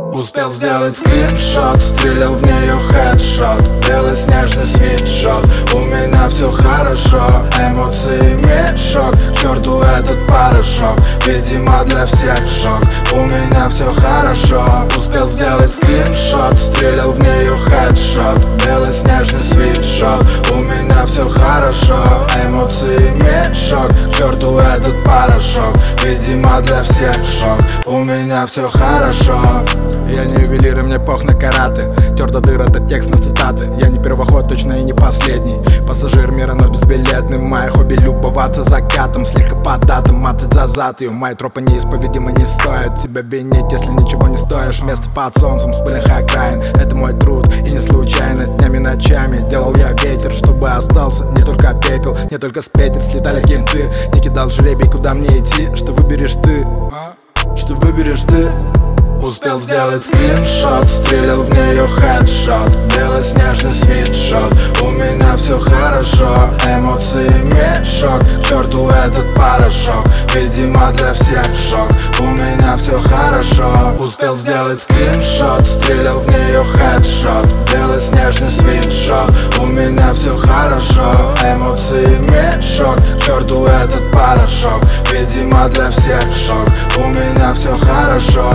Успел сделать скриншот, стрелял в нее хедшот. Белоснежный свитшот, у меня все хорошо. Эмоции мешок, к черту этот порошок. Видимо для всех шок, у меня все хорошо. Успел сделать скриншот, стрелял в нее хедшот. Белоснежный свитшот, у меня все хорошо. Эмоции мешок, к черту этот порошок. Видимо для всех шок, у меня все хорошо. Я не ювелир и мне пох на караты. Тёр до дыр, это текст на цитаты. Я не первоход, точно и не последний. Пассажир мира, но безбилетный. Мое хобби любоваться закатом. Слегка по датам, мацать за зад. И мои тропы неисповедимы, не стоит тебя винить, если ничего не стоишь. Место под солнцем, с пыльных окраин. Это мой труд, и не случайно. Днями, ночами делал я ветер, чтобы остался не только пепел, не только с петель слетали кенты. Не кидал жребий, куда мне идти. Что выберешь ты? Что выберешь ты? Успел сделать скриншот, стрелял в нее хедшот. Белоснежный свитшот, у меня все хорошо. Эмоции мешок, к черту этот порошок. Видимо для всех шок, у меня все хорошо. Успел сделать скриншот, стрелял в нее хедшот. Белоснежный свитшот, у меня все хорошо. Эмоции мешок, к черту этот порошок. Видимо для всех шок, у меня все хорошо.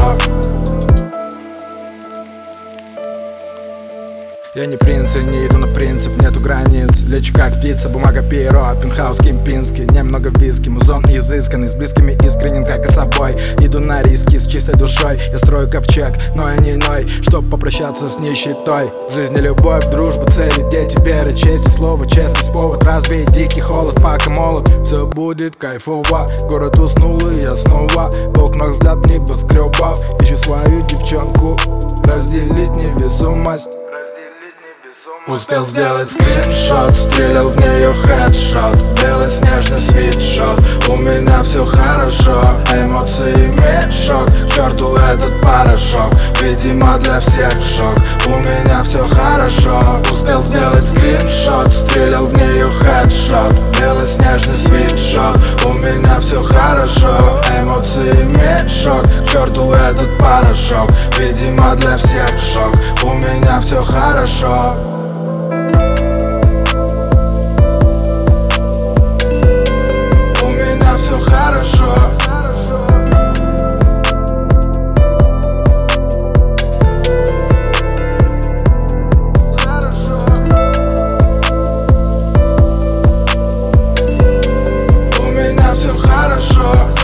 Я не принц, я не иду на принцип, нету границ. Лечу как птица, бумага перо, пентхаус кемпинский. Немного виски, музон изысканный, с близкими искренен, как и собой. Иду на риски с чистой душой, я строю ковчег, но я не иной, чтоб попрощаться с нищетой. В жизни любовь, дружба, цели, дети, вера, честь и слово, честность, повод развеять дикий холод, пока молод. Все будет кайфово, город уснул и я снова в окнах взгляд небоскребов. Ищу свою девчонку, разделить невесомость. Успел сделать скриншот, стрелял в нее хедшот. Белоснежный свитшот, у меня все хорошо. Эмоции мешок, к черту этот порошок. Видимо для всех шок, у меня все хорошо. Успел сделать скриншот, стрелял в нее хедшот. Белоснежный свитшот, у меня все хорошо. Эмоции мешок, к черту этот порошок. Видимо для всех шок, у меня все хорошо. Все хорошо. У меня все хорошо.